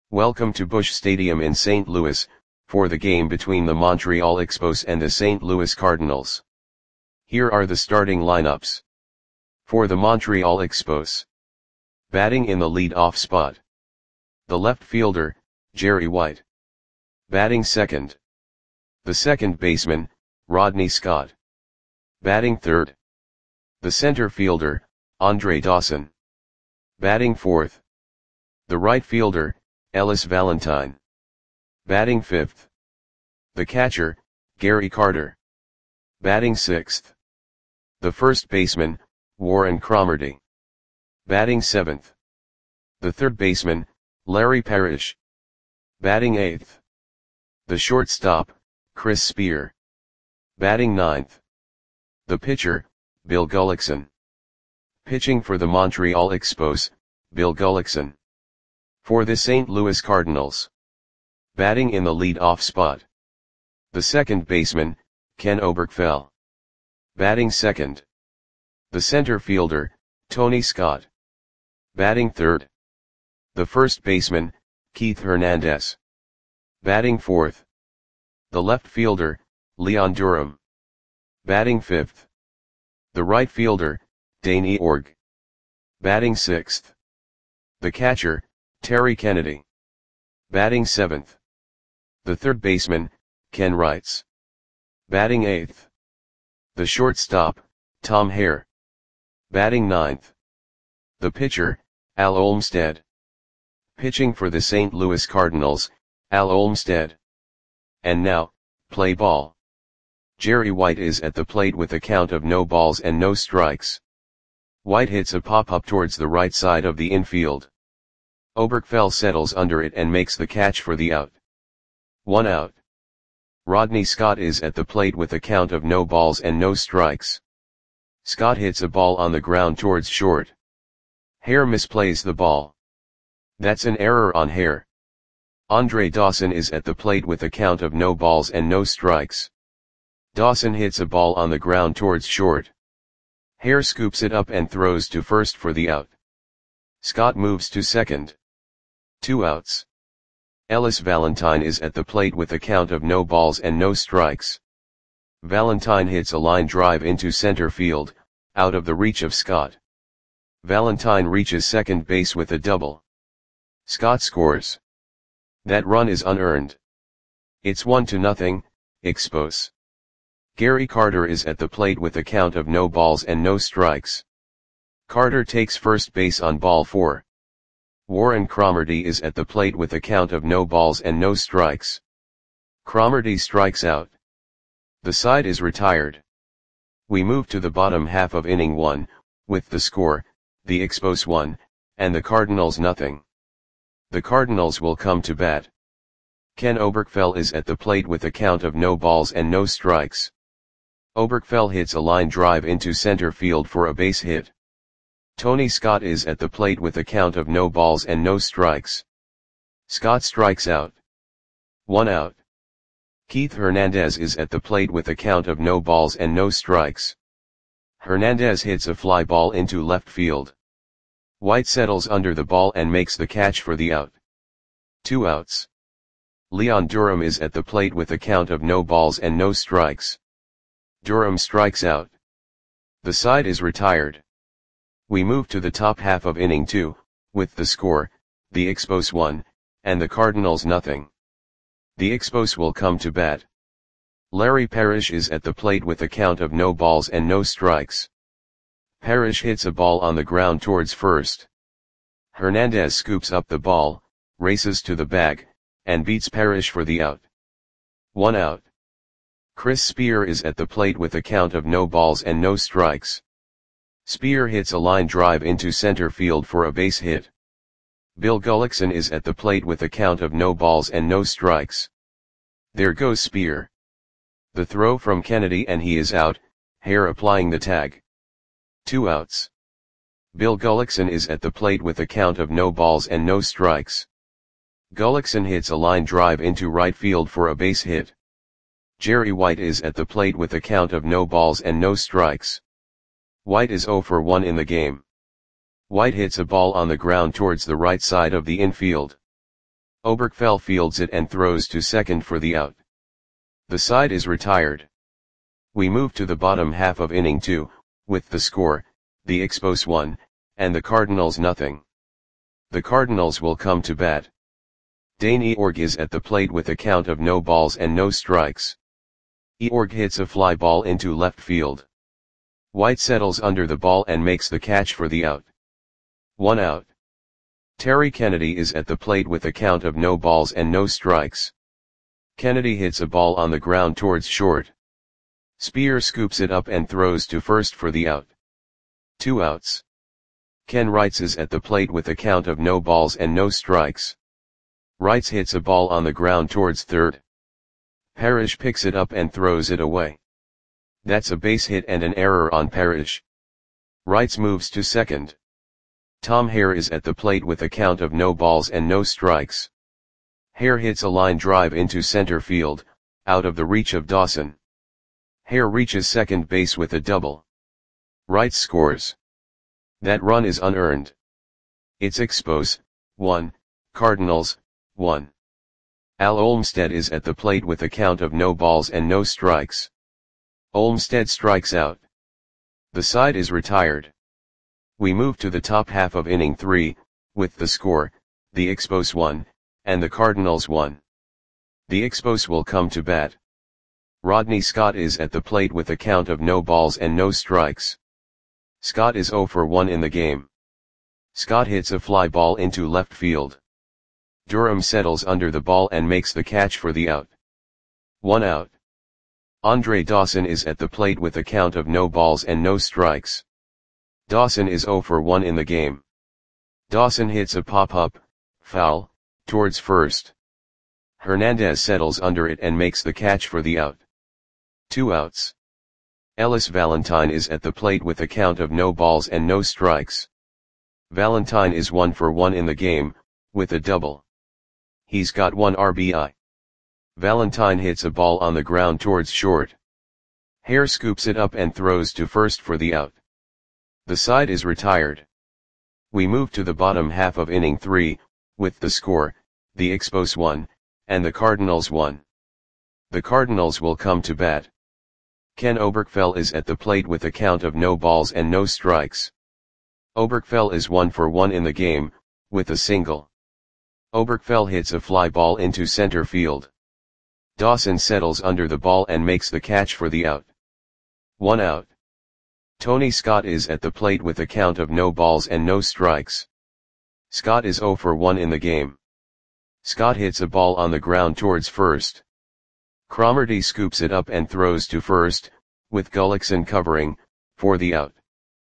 Welcome to Busch Stadium in St. Louis, for the game between the Montreal Expos and the St. Louis Cardinals. Here are the starting lineups. For the Montreal Expos. Batting in the lead-off spot. The left fielder, Jerry White. Batting second. The second baseman, Rodney Scott. Batting third. The center fielder, Andre Dawson. Batting fourth. The right fielder, Ellis Valentine. Batting fifth. The catcher, Gary Carter. Batting sixth. The first baseman, Warren Cromartie. Batting seventh. The third baseman, Larry Parrish. Batting eighth. The shortstop, Chris Spear. Batting ninth. The pitcher, Bill Gullickson. Pitching for the Montreal Expos, Bill Gullickson. For the St. Louis Cardinals. Batting in the lead-off spot. The second baseman, Ken Oberkfell. Batting second. The center fielder, Tony Scott. Batting third. The first baseman, Keith Hernandez. Batting fourth. The left fielder, Leon Durham. Batting fifth. The right fielder, Dane Eorg. Batting sixth. The catcher, Terry Kennedy. Batting seventh. The third baseman, Ken Wrights. Batting eighth. The shortstop, Tom Hare. Batting ninth. The pitcher, Al Olmsted. Pitching for the St. Louis Cardinals, Al Olmsted. And now, play ball. Jerry White is at the plate with a count of no balls and no strikes. White hits a pop-up towards the right side of the infield. Oberkfell settles under it and makes the catch for the out. 1 out. Rodney Scott is at the plate with a count of no balls and no strikes. Scott hits a ball on the ground towards short. Hare misplays the ball. That's an error on Hare. Andre Dawson is at the plate with a count of no balls and no strikes. Dawson hits a ball on the ground towards short. Hare scoops it up and throws to first for the out. Scott moves to second. 2 outs. Ellis Valentine is at the plate with a count of no balls and no strikes. Valentine hits a line drive into center field, out of the reach of Scott. Valentine reaches second base with a double. Scott scores. That run is unearned. It's 1-0, Expos. Gary Carter is at the plate with a count of no balls and no strikes. Carter takes first base on ball 4. Warren Cromartie is at the plate with a count of no balls and no strikes. Cromartie strikes out. The side is retired. We move to the bottom half of inning 1, with the score, the Expos 1, and the Cardinals 0. The Cardinals will come to bat. Ken Oberkfell is at the plate with a count of no balls and no strikes. Oberkfell hits a line drive into center field for a base hit. Tony Scott is at the plate with a count of no balls and no strikes. Scott strikes out. 1 out. Keith Hernandez is at the plate with a count of no balls and no strikes. Hernandez hits a fly ball into left field. White settles under the ball and makes the catch for the out. 2 outs. Leon Durham is at the plate with a count of no balls and no strikes. Durham strikes out. The side is retired. We move to the top half of inning 2, with the score, the Expos 1, and the Cardinals 0. The Expos will come to bat. Larry Parrish is at the plate with a count of no balls and no strikes. Parrish hits a ball on the ground towards first. Hernandez scoops up the ball, races to the bag, and beats Parrish for the out. 1 out. Chris Spear is at the plate with a count of no balls and no strikes. Spear hits a line drive into center field for a base hit. Bill Gullickson is at the plate with a count of no balls and no strikes. There goes Spear. The throw from Kennedy and he is out, Hare applying the tag. 2 outs. Bill Gullickson is at the plate with a count of no balls and no strikes. Gullickson hits a line drive into right field for a base hit. Jerry White is at the plate with a count of no balls and no strikes. White is 0 for 1 in the game. White hits a ball on the ground towards the right side of the infield. Oberkfell fields it and throws to second for the out. The side is retired. We move to the bottom half of inning 2, with the score, the Expos 1, and the Cardinals nothing. The Cardinals will come to bat. Dane Eorg is at the plate with a count of no balls and no strikes. Eorg hits a fly ball into left field. White settles under the ball and makes the catch for the out. 1 out. Terry Kennedy is at the plate with a count of no balls and no strikes. Kennedy hits a ball on the ground towards short. Spear scoops it up and throws to first for the out. 2 outs. Ken Wrights is at the plate with a count of no balls and no strikes. Wrights hits a ball on the ground towards third. Parrish picks it up and throws it away. That's a base hit and an error on Parrish. Wrights moves to second. Tom Hare is at the plate with a count of no balls and no strikes. Hare hits a line drive into center field, out of the reach of Dawson. Hare reaches second base with a double. Wrights scores. That run is unearned. It's Expos, 1, Cardinals, 1. Al Olmsted is at the plate with a count of no balls and no strikes. Olmsted strikes out. The side is retired. We move to the top half of inning 3, with the score, the Expos 1, and the Cardinals 1. The Expos will come to bat. Rodney Scott is at the plate with a count of no balls and no strikes. Scott is 0 for 1 in the game. Scott hits a fly ball into left field. Durham settles under the ball and makes the catch for the out. 1 out. Andre Dawson is at the plate with a count of no balls and no strikes. Dawson is 0 for 1 in the game. Dawson hits a pop-up, foul, towards first. Hernandez settles under it and makes the catch for the out. 2 outs. Ellis Valentine is at the plate with a count of no balls and no strikes. Valentine is 1 for 1 in the game, with a double. He's got 1 RBI. Valentine hits a ball on the ground towards short. Hare scoops it up and throws to first for the out. The side is retired. We move to the bottom half of inning 3, with the score, the Expos 1, and the Cardinals 1. The Cardinals will come to bat. Ken Oberkfell is at the plate with a count of no balls and no strikes. Oberkfell is 1 for 1 in the game, with a single. Oberkfell hits a fly ball into center field. Dawson settles under the ball and makes the catch for the out. 1 out. Tony Scott is at the plate with a count of no balls and no strikes. Scott is 0 for 1 in the game. Scott hits a ball on the ground towards first. Cromartie scoops it up and throws to first, with Gullickson covering, for the out.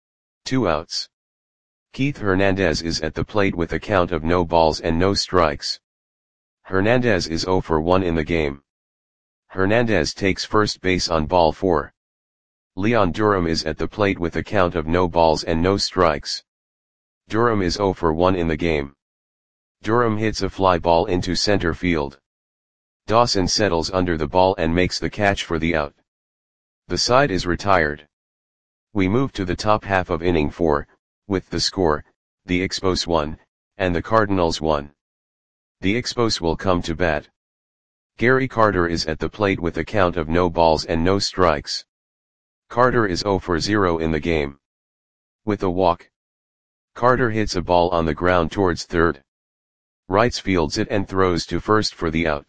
2 outs. Keith Hernandez is at the plate with a count of no balls and no strikes. Hernandez is 0 for 1 in the game. Hernandez takes first base on ball 4. Leon Durham is at the plate with a count of no balls and no strikes. Durham is 0 for 1 in the game. Durham hits a fly ball into center field. Dawson settles under the ball and makes the catch for the out. The side is retired. We move to the top half of inning 4, with the score, the Expos 1, and the Cardinals 1. The Expos will come to bat. Gary Carter is at the plate with a count of no balls and no strikes. Carter is 0 for 0 in the game. With a walk. Carter hits a ball on the ground towards third. Wrights fields it and throws to first for the out.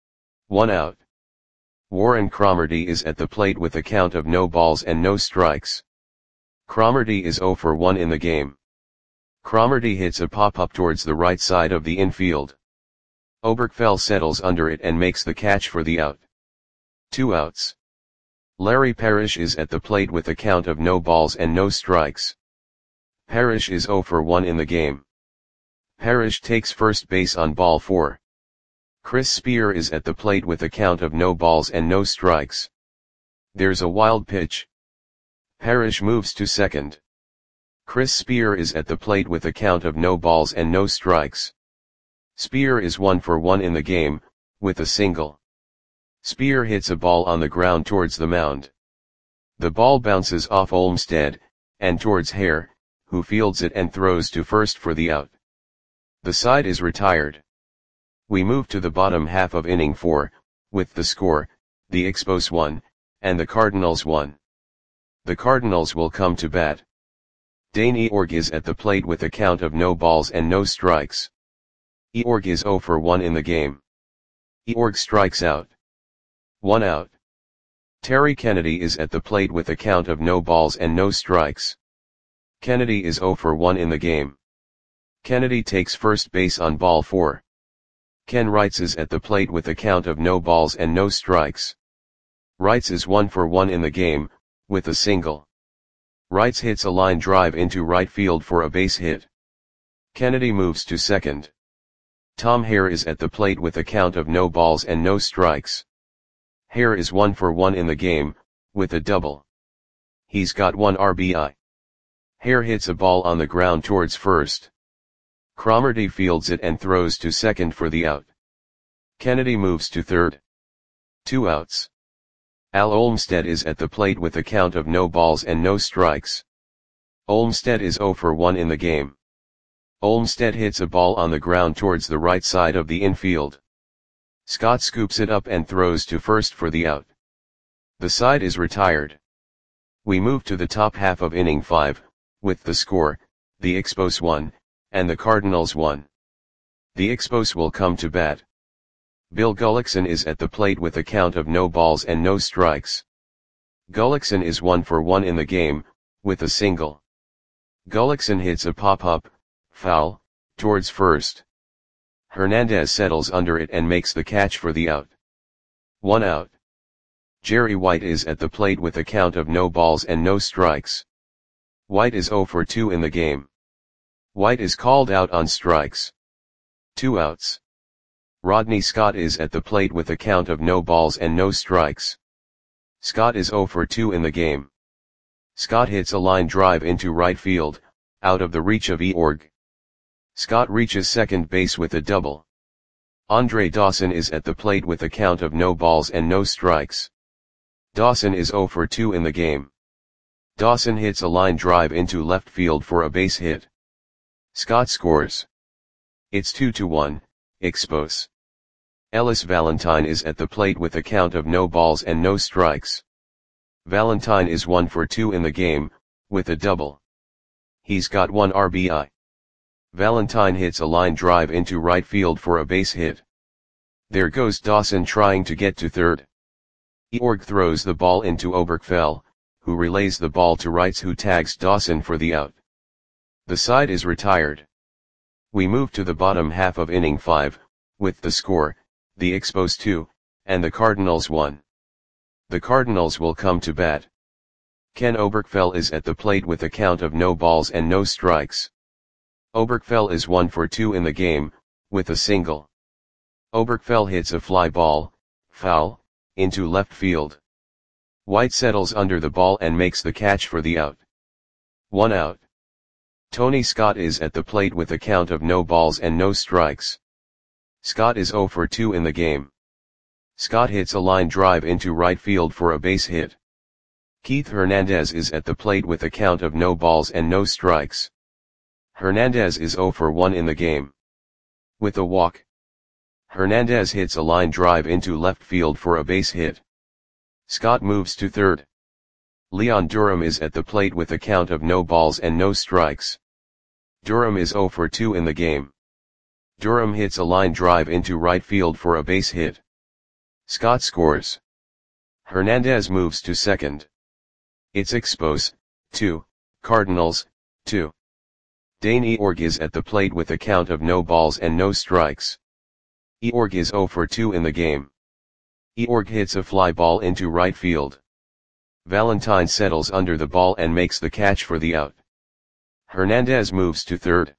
1 out. Warren Cromartie is at the plate with a count of no balls and no strikes. Cromartie is 0 for 1 in the game. Cromartie hits a pop-up towards the right side of the infield. Oberkfell settles under it and makes the catch for the out. 2 outs. Larry Parrish is at the plate with a count of no balls and no strikes. Parrish is 0 for 1 in the game. Parrish takes first base on ball 4. Chris Spear is at the plate with a count of no balls and no strikes. There's a wild pitch. Parrish moves to second. Chris Spear is at the plate with a count of no balls and no strikes. Spear is 1 for 1 in the game, with a single. Spear hits a ball on the ground towards the mound. The ball bounces off Olmsted, and towards Hare, who fields it and throws to first for the out. The side is retired. We move to the bottom half of inning 4, with the score, the Expos 1, and the Cardinals 1. The Cardinals will come to bat. Dane Eorg is at the plate with a count of no balls and no strikes. Eorg is 0 for 1 in the game. Eorg strikes out. 1 out. Terry Kennedy is at the plate with a count of no balls and no strikes. Kennedy is 0 for 1 in the game. Kennedy takes first base on ball 4. Ken Wrights is at the plate with a count of no balls and no strikes. Wrights is 1 for 1 in the game, with a single. Wrights hits a line drive into right field for a base hit. Kennedy moves to second. Tom Hare is at the plate with a count of no balls and no strikes. Hare is 1 for 1 in the game, with a double. He's got 1 RBI. Hare hits a ball on the ground towards first. Cromartie fields it and throws to second for the out. Kennedy moves to third. 2 outs. Al Olmsted is at the plate with a count of no balls and no strikes. Olmsted is 0 for 1 in the game. Olmsted hits a ball on the ground towards the right side of the infield. Scott scoops it up and throws to first for the out. The side is retired. We move to the top half of inning 5, with the score, the Expos 1, and the Cardinals 1. The Expos will come to bat. Bill Gullickson is at the plate with a count of no balls and no strikes. Gullickson is 1 for 1 in the game, with a single. Gullickson hits a pop-up, foul, towards first. Hernandez settles under it and makes the catch for the out. 1 out. Jerry White is at the plate with a count of no balls and no strikes. White is 0 for 2 in the game. White is called out on strikes. 2 outs. Rodney Scott is at the plate with a count of no balls and no strikes. Scott is 0 for 2 in the game. Scott hits a line drive into right field, out of the reach of Eorg. Scott reaches second base with a double. Andre Dawson is at the plate with a count of no balls and no strikes. Dawson is 0 for 2 in the game. Dawson hits a line drive into left field for a base hit. Scott scores. It's 2-1, Expos. Ellis Valentine is at the plate with a count of no balls and no strikes. Valentine is 1 for 2 in the game, with a double. He's got 1 RBI. Valentine hits a line drive into right field for a base hit. There goes Dawson trying to get to third. Eorg throws the ball into Oberkfell, who relays the ball to Wrights, who tags Dawson for the out. The side is retired. We move to the bottom half of inning 5, with the score, the Expos 2, and the Cardinals 1. The Cardinals will come to bat. Ken Oberkfell is at the plate with a count of no balls and no strikes. Oberkfell is 1 for 2 in the game, with a single. Oberkfell hits a fly ball, foul, into left field. White settles under the ball and makes the catch for the out. 1 out. Tony Scott is at the plate with a count of no balls and no strikes. Scott is 0 for 2 in the game. Scott hits a line drive into right field for a base hit. Keith Hernandez is at the plate with a count of no balls and no strikes. Hernandez is 0 for 1 in the game. With a walk. Hernandez hits a line drive into left field for a base hit. Scott moves to third. Leon Durham is at the plate with a count of no balls and no strikes. Durham is 0 for 2 in the game. Durham hits a line drive into right field for a base hit. Scott scores. Hernandez moves to second. It's Expos, 2, Cardinals, 2. Dane Eorg is at the plate with a count of no balls and no strikes. Eorg is 0 for 2 in the game. Eorg hits a fly ball into right field. Valentine settles under the ball and makes the catch for the out. Hernandez moves to third.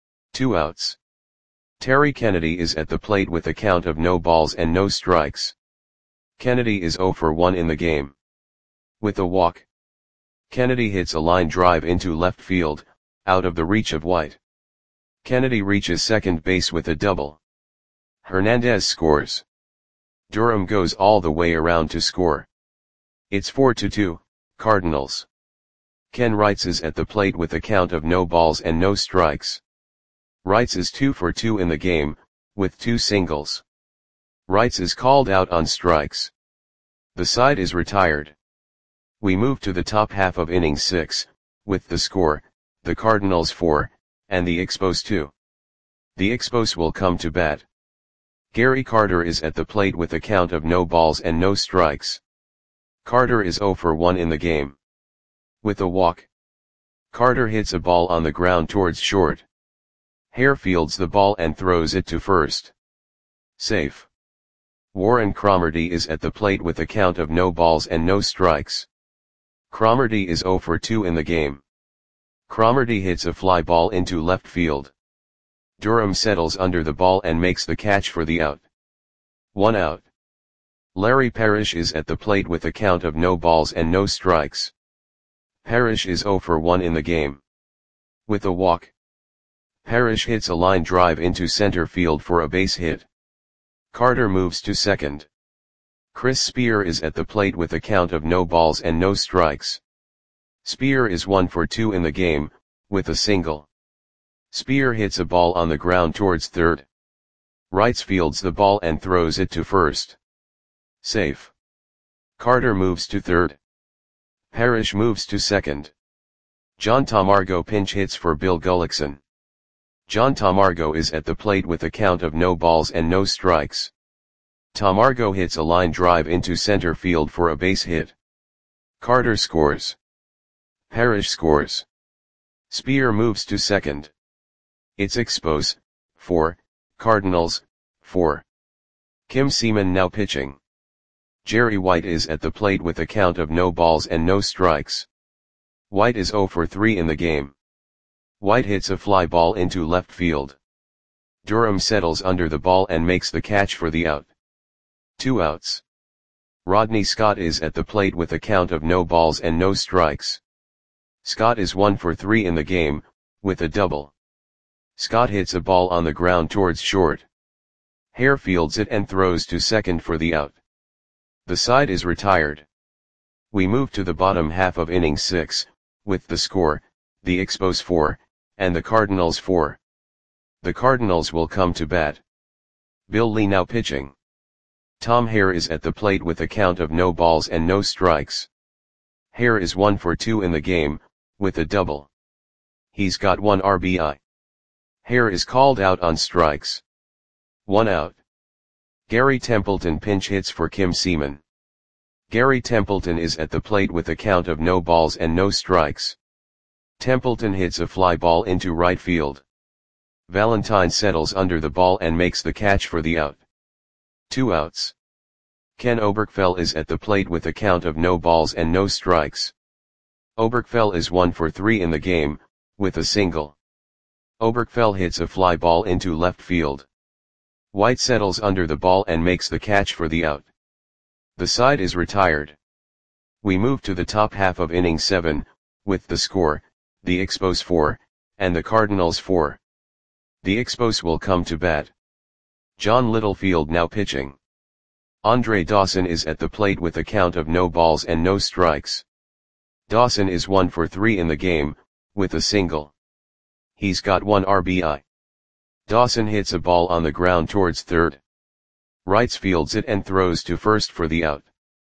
2 outs. Terry Kennedy is at the plate with a count of no balls and no strikes. Kennedy is 0 for 1 in the game. With a walk. Kennedy hits a line drive into left field, out of the reach of White. Kennedy reaches second base with a double. Hernandez scores. Durham goes all the way around to score. It's 4-2, Cardinals. Ken Wrights is at the plate with a count of no balls and no strikes. Wrights is 2 for 2 in the game, with 2 singles. Wrights is called out on strikes. The side is retired. We move to the top half of inning 6, with the score, the Cardinals 4, and the Expos 2. The Expos will come to bat. Gary Carter is at the plate with a count of no balls and no strikes. Carter is 0 for 1 in the game. With a walk, Carter hits a ball on the ground towards short. Hare fields the ball and throws it to first. Safe. Warren Cromartie is at the plate with a count of no balls and no strikes. Cromartie is 0 for 2 in the game. Cromartie hits a fly ball into left field. Durham settles under the ball and makes the catch for the out. 1 out. Larry Parrish is at the plate with a count of no balls and no strikes. Parrish is 0 for 1 in the game. With a walk, Parrish hits a line drive into center field for a base hit. Carter moves to second. Chris Spear is at the plate with a count of no balls and no strikes. Spear is 1 for 2 in the game, with a single. Spear hits a ball on the ground towards third. Wrights fields the ball and throws it to first. Safe. Carter moves to third. Parrish moves to second. John Tamargo pinch hits for Bill Gullickson. John Tamargo is at the plate with a count of no balls and no strikes. Tamargo hits a line drive into center field for a base hit. Carter scores. Parrish scores. Spear moves to second. It's Expos, 4, Cardinals, 4. Kim Seaman now pitching. Jerry White is at the plate with a count of no balls and no strikes. White is 0 for 3 in the game. White hits a fly ball into left field. Durham settles under the ball and makes the catch for the out. 2 outs. Rodney Scott is at the plate with a count of no balls and no strikes. Scott is 1 for 3 in the game, with a double. Scott hits a ball on the ground towards short. Hare fields it and throws to second for the out. The side is retired. We move to the bottom half of inning 6, with the score, the Expos 4, and the Cardinals 4. The Cardinals will come to bat. Bill Lee now pitching. Tom Hare is at the plate with a count of no balls and no strikes. Hare is 1 for 2 in the game, with a double. He's got 1 RBI. Hare is called out on strikes. 1 out. Gary Templeton pinch hits for Kim Seaman. Gary Templeton is at the plate with a count of no balls and no strikes. Templeton hits a fly ball into right field. Valentine settles under the ball and makes the catch for the out. 2 outs. Ken Oberkfell is at the plate with a count of no balls and no strikes. Oberkfell is 1 for 3 in the game, with a single. Oberkfell hits a fly ball into left field. White settles under the ball and makes the catch for the out. The side is retired. We move to the top half of inning 7, with the score, the Expos 4, and the Cardinals 4. The Expos will come to bat. John Littlefield now pitching. Andre Dawson is at the plate with a count of no balls and no strikes. Dawson is 1 for 3 in the game, with a single. He's got 1 RBI. Dawson hits a ball on the ground towards third. Wrights fields it and throws to first for the out.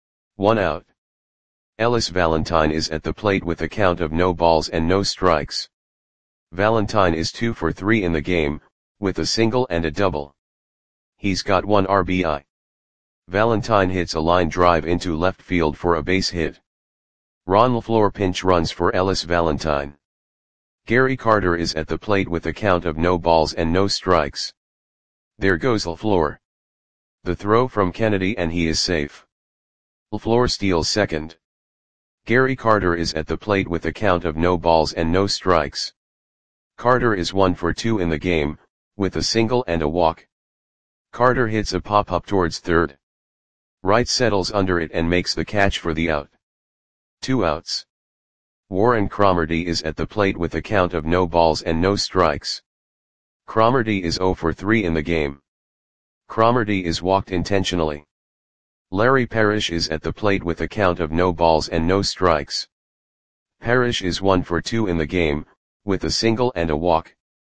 1 out. Ellis Valentine is at the plate with a count of no balls and no strikes. Valentine is 2 for 3 in the game, with a single and a double. He's got 1 RBI. Valentine hits a line drive into left field for a base hit. Ron LaFleur pinch runs for Ellis Valentine. Gary Carter is at the plate with a count of no balls and no strikes. There goes LaFleur. The throw from Kennedy and he is safe. LaFleur steals second. Gary Carter is at the plate with a count of no balls and no strikes. Carter is 1 for 2 in the game, with a single and a walk. Carter hits a pop-up towards third. Wright settles under it and makes the catch for the out. 2 outs. Warren Cromartie is at the plate with a count of no balls and no strikes. Cromartie is 0 for 3 in the game. Cromartie is walked intentionally. Larry Parrish is at the plate with a count of no balls and no strikes. Parrish is 1 for 2 in the game, with a single and a walk.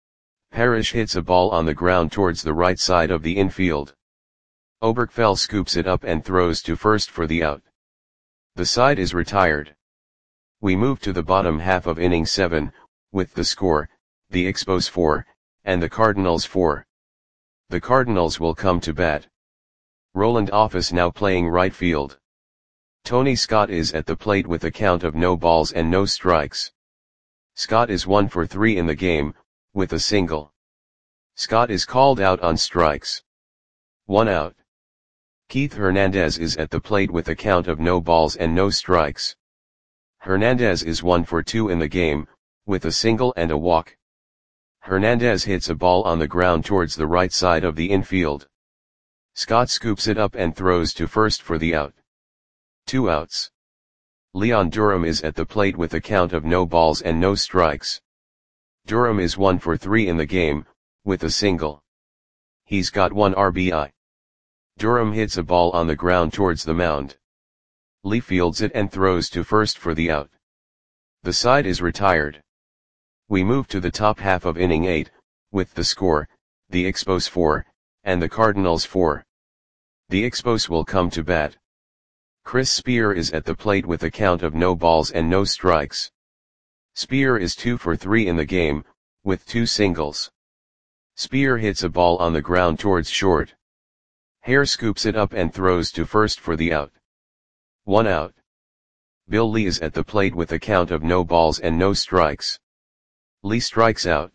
Parrish hits a ball on the ground towards the right side of the infield. Oberkfell scoops it up and throws to first for the out. The side is retired. We move to the bottom half of inning 7, with the score, the Expos 4, and the Cardinals 4. The Cardinals will come to bat. Roland Office now playing right field. Tony Scott is at the plate with a count of no balls and no strikes. Scott is 1 for 3 in the game, with a single. Scott is called out on strikes. 1 out. Keith Hernandez is at the plate with a count of no balls and no strikes. Hernandez is 1 for 2 in the game, with a single and a walk. Hernandez hits a ball on the ground towards the right side of the infield. Scott scoops it up and throws to first for the out. 2 outs. Leon Durham is at the plate with a count of no balls and no strikes. Durham is 1 for 3 in the game, with a single. He's got 1 RBI. Durham hits a ball on the ground towards the mound. Lee fields it and throws to first for the out. The side is retired. We move to the top half of inning 8, with the score, the Expos 4, and the Cardinals 4. The Expos will come to bat. Chris Spear is at the plate with a count of no balls and no strikes. Spear is 2 for 3 in the game, with 2 singles. Spear hits a ball on the ground towards short. Hare scoops it up and throws to first for the out. 1 out. Bill Lee is at the plate with a count of no balls and no strikes. Lee strikes out.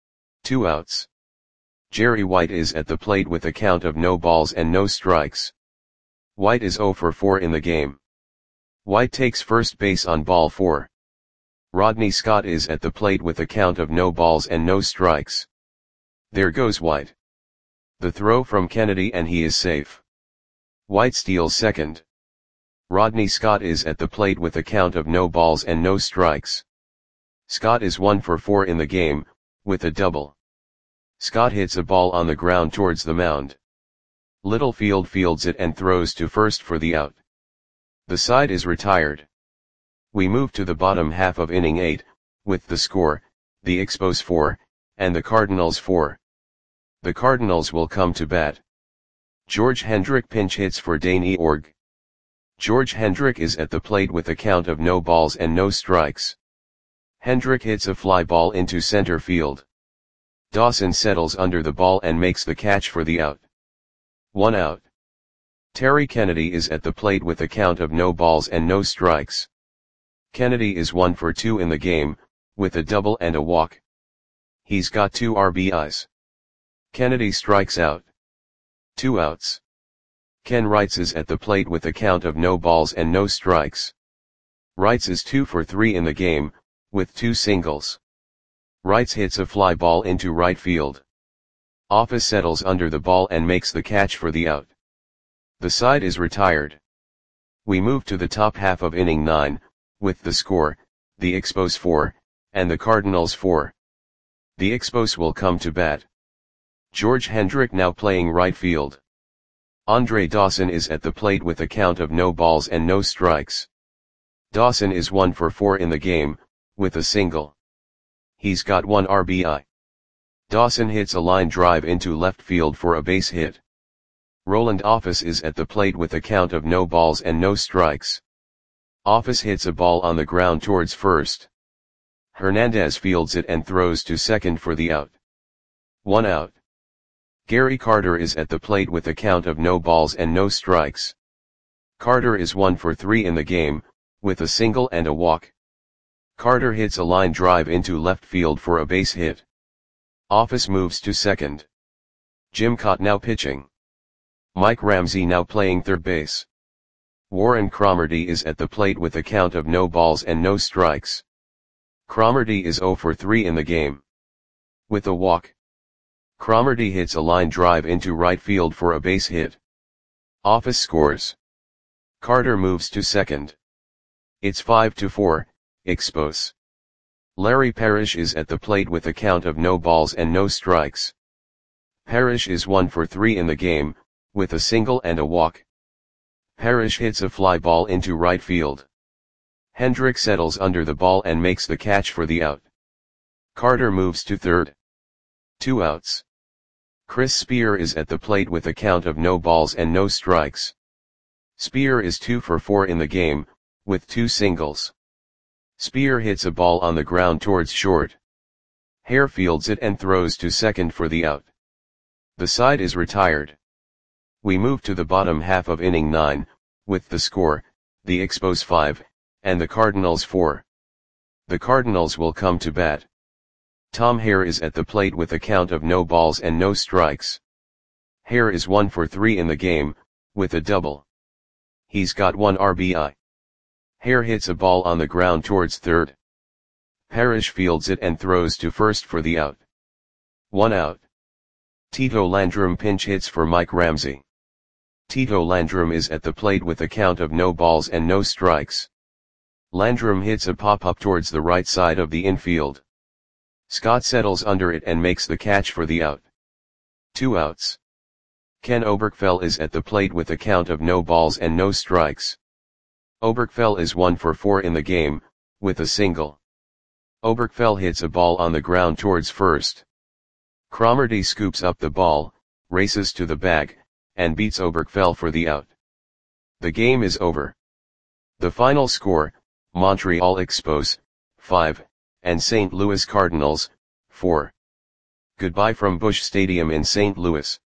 2 outs. Jerry White is at the plate with a count of no balls and no strikes. White is 0 for 4 in the game. White takes first base on ball 4. Rodney Scott is at the plate with a count of no balls and no strikes. There goes White. The throw from Kennedy and he is safe. White steals second. Rodney Scott is at the plate with a count of no balls and no strikes. Scott is 1 for 4 in the game, with a double. Scott hits a ball on the ground towards the mound. Littlefield fields it and throws to first for the out. The side is retired. We move to the bottom half of inning 8, with the score, the Expos 4, and the Cardinals 4. The Cardinals will come to bat. George Hendrick pinch hits for Dane Org. George Hendrick is at the plate with a count of no balls and no strikes. Hendrick hits a fly ball into center field. Dawson settles under the ball and makes the catch for the out. 1 out. Terry Kennedy is at the plate with a count of no balls and no strikes. Kennedy is 1 for 2 in the game, with a double and a walk. He's got 2 RBIs. Kennedy strikes out. 2 outs. Ken Wrights is at the plate with a count of no balls and no strikes. Wrights is 2 for 3 in the game, with 2 singles. Wrights hits a fly ball into right field. Office settles under the ball and makes the catch for the out. The side is retired. We move to the top half of inning 9, with the score, the Expos 4, and the Cardinals 4. The Expos will come to bat. George Hendrick now playing right field. Andre Dawson is at the plate with a count of no balls and no strikes. Dawson is 1 for 4 in the game, with a single. He's got 1 RBI. Dawson hits a line drive into left field for a base hit. Roland Office is at the plate with a count of no balls and no strikes. Office hits a ball on the ground towards first. Hernandez fields it and throws to second for the out. 1 out. Gary Carter is at the plate with a count of no balls and no strikes. Carter is 1 for 3 in the game, with a single and a walk. Carter hits a line drive into left field for a base hit. Office moves to second. Jim Cott now pitching. Mike Ramsey now playing third base. Warren Cromartie is at the plate with a count of no balls and no strikes. Cromartie is 0 for 3 in the game. With a walk. Cromartie hits a line drive into right field for a base hit. Office scores. Carter moves to second. It's 5-4, Expos. Larry Parrish is at the plate with a count of no balls and no strikes. Parrish is 1 for 3 in the game, with a single and a walk. Parrish hits a fly ball into right field. Hendrick settles under the ball and makes the catch for the out. Carter moves to third. 2 outs. Chris Spear is at the plate with a count of no balls and no strikes. Spear is 2 for 4 in the game, with 2 singles. Spear hits a ball on the ground towards short. Hare fields it and throws to second for the out. The side is retired. We move to the bottom half of inning 9, with the score, the Expos 5, and the Cardinals 4. The Cardinals will come to bat. Tom Hare is at the plate with a count of no balls and no strikes. Hare is 1 for 3 in the game, with a double. He's got 1 RBI. Hare hits a ball on the ground towards third. Parrish fields it and throws to first for the out. 1 out. Tito Landrum pinch hits for Mike Ramsey. Tito Landrum is at the plate with a count of no balls and no strikes. Landrum hits a pop-up towards the right side of the infield. Scott settles under it and makes the catch for the out. 2 outs. Ken Oberkfell is at the plate with a count of no balls and no strikes. Oberkfell is 1 for 4 in the game, with a single. Oberkfell hits a ball on the ground towards first. Cromartie scoops up the ball, races to the bag, and beats Oberkfell for the out. The game is over. The final score, Montreal Expos, 5, and St. Louis Cardinals, 4. Goodbye from Busch Stadium in St. Louis.